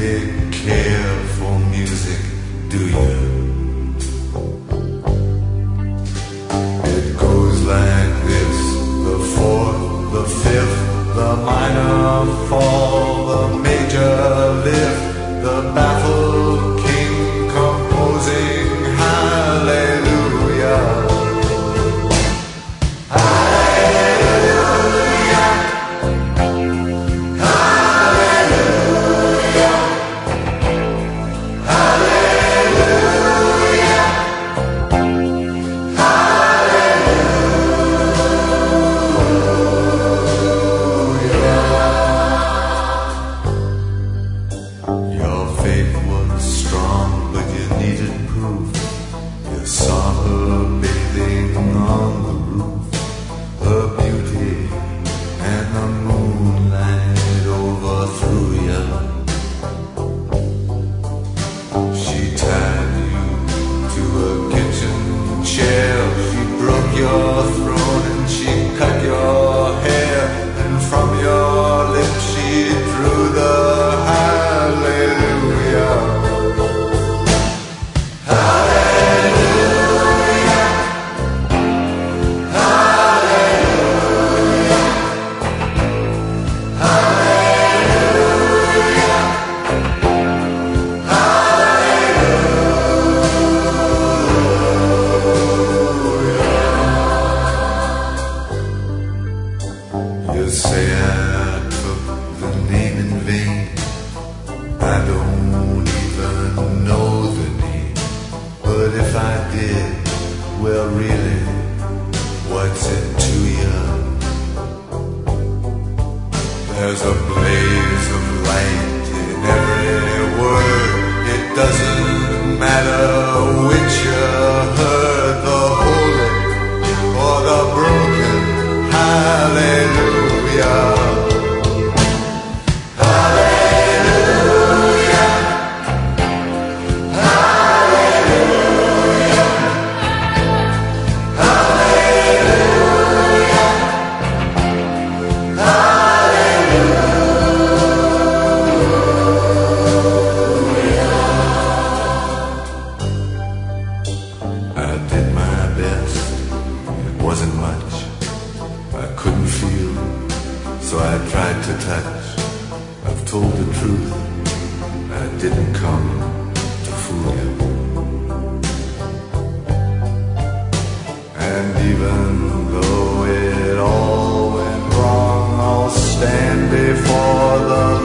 really care for music, do you? It goes like this: the fourth, the fifth, the minor fall, the major lift, the baffled king composing hallelujah. Your throne and she cut your hair, and from your lips she drew the hallelujah. Hallelujah, hallelujah, hallelujah, You say I took the name in vain. I don't even know the name. But if I did, well really, what's it to you? There's a blaze of light in every word. It doesn't matter which you heard, the holy or the broken. Hallelujah. Hallelujah. Hallelujah. Hallelujah. Hallelujah. I did my best. It wasn't much. I couldn't feel, so I tried to touch. I've told the truth, I didn't come to fool you. And even though it all went wrong, I'll stand before the